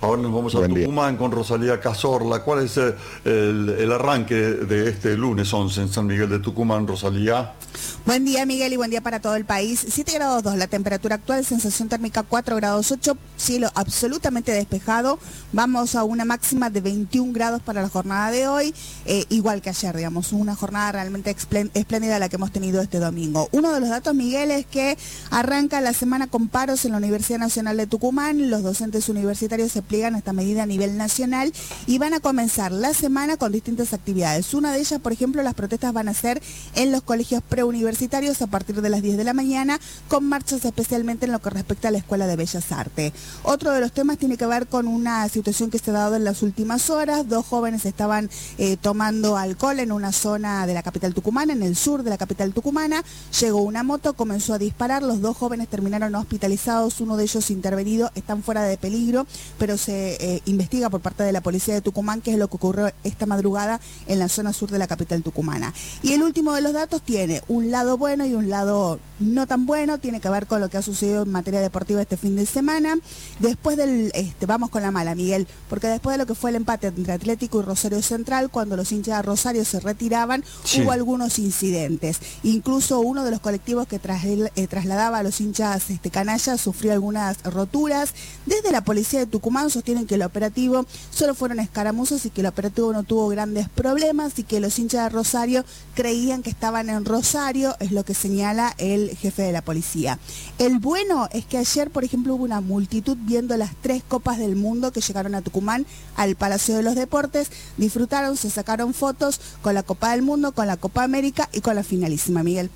Ahora nos vamos a Tucumán con Rosalía Cazorla. ¿Cuál es el arranque de este lunes 11 en San Miguel de Tucumán, Rosalía? Buen día, Miguel, y buen día para todo el país. 7 grados 2 la temperatura actual, sensación térmica 4 grados 8, cielo absolutamente despejado. Vamos a una máxima de 21 grados para la jornada de hoy, igual que ayer, digamos, una jornada realmente espléndida la que hemos tenido este domingo. Uno de los datos, Miguel, es que arranca la semana con paros en la Universidad Nacional de Tucumán. Los docentes universitarios se pliegan a esta medida a nivel nacional y van a comenzar la semana con distintas actividades. Una de ellas, por ejemplo, las protestas van a ser en los colegios preuniversitarios a partir de las 10 de la mañana, con marchas especialmente en lo que respecta a la Escuela de Bellas Artes. Otro de los temas tiene que ver con una situación que se ha dado en las últimas horas. 2 jóvenes estaban tomando alcohol en una zona de la capital tucumana, en el sur de la capital tucumana. Llegó una moto, comenzó a disparar, los 2 jóvenes terminaron hospitalizados, uno de ellos intervenido, están fuera de peligro, pero se investiga por parte de la policía de Tucumán qué es lo que ocurrió esta madrugada en la zona sur de la capital tucumana. Y el último de los datos tiene un lado bueno y un lado no tan bueno, tiene que ver con lo que ha sucedido en materia deportiva este fin de semana. Después del, vamos con la mala, Miguel, porque después de lo que fue el empate entre Atlético y Rosario Central, cuando los hinchas de Rosario se retiraban, hubo algunos incidentes. Incluso uno de los colectivos que trasladaba a los hinchas canallas sufrió algunas roturas. Desde la policía de Tucumán sostienen que el operativo solo fueron escaramuzas y que el operativo no tuvo grandes problemas y que los hinchas de Rosario creían que estaban en Rosario, es lo que señala el jefe de la policía. El bueno es que ayer, por ejemplo, hubo una multitud viendo las 3 copas del mundo que llegaron a Tucumán, al Palacio de los Deportes, disfrutaron, se sacaron fotos con la Copa del Mundo, con la Copa América y con la finalísima, Miguel.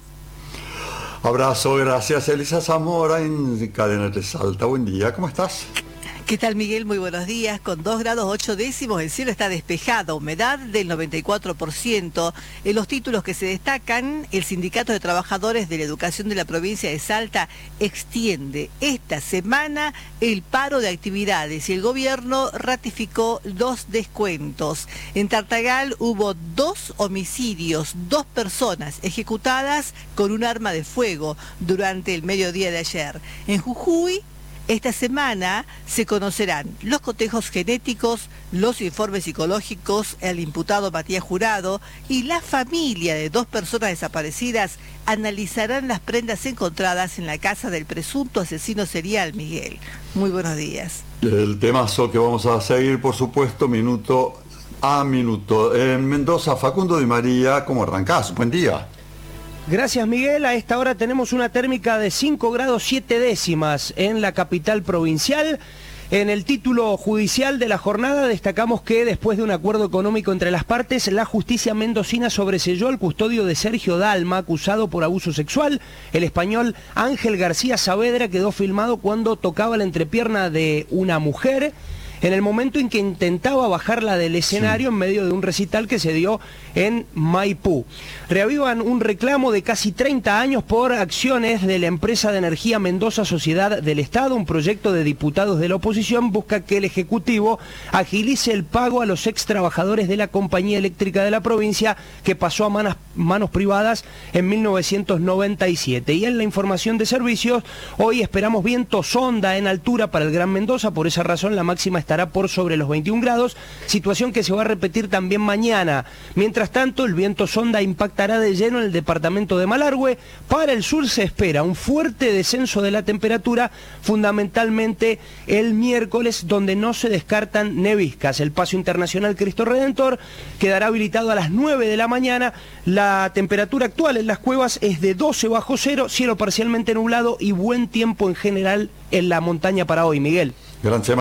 Abrazo, gracias. Elisa Zamora en Cadena de Salta. Buen día, ¿cómo estás? ¿Qué tal, Miguel? Muy buenos días. Con 2 grados 8 décimos, el cielo está despejado, humedad del 94%. En los títulos que se destacan, el Sindicato de Trabajadores de la Educación de la provincia de Salta extiende esta semana el paro de actividades y el gobierno ratificó 2 descuentos. En Tartagal hubo 2 homicidios, 2 personas ejecutadas con un arma de fuego durante el mediodía de ayer. En Jujuy, esta semana se conocerán los cotejos genéticos, los informes psicológicos, el imputado Matías Jurado y la familia de 2 personas desaparecidas analizarán las prendas encontradas en la casa del presunto asesino serial, Miguel. Muy buenos días. El temazo que vamos a seguir, por supuesto, minuto a minuto. En Mendoza, Facundo Di María, ¿cómo arrancás? Buen día. Gracias, Miguel. A esta hora tenemos una térmica de 5 grados 7 décimas en la capital provincial. En el título judicial de la jornada destacamos que después de un acuerdo económico entre las partes, la justicia mendocina sobreseyó al custodio de Sergio Dalma, acusado por abuso sexual. El español Ángel García Saavedra quedó filmado cuando tocaba la entrepierna de una mujer en el momento en que intentaba bajarla del escenario en medio de un recital que se dio en Maipú. Reavivan un reclamo de casi 30 años por acciones de la empresa de energía Mendoza Sociedad del Estado. Un proyecto de diputados de la oposición busca que el Ejecutivo agilice el pago a los ex trabajadores de la compañía eléctrica de la provincia que pasó a manos privadas en 1997. Y en la información de servicios, hoy esperamos viento sonda en altura para el Gran Mendoza, por esa razón la máxima estará por sobre los 21 grados, situación que se va a repetir también mañana. Mientras tanto, el viento sonda impactará de lleno en el departamento de Malargüe. Para el sur se espera un fuerte descenso de la temperatura, fundamentalmente el miércoles, donde no se descartan neviscas. El paso internacional Cristo Redentor quedará habilitado a las 9 de la mañana. La temperatura actual en las cuevas es de 12 bajo cero, cielo parcialmente nublado y buen tiempo en general en la montaña para hoy, Miguel. Gran semana.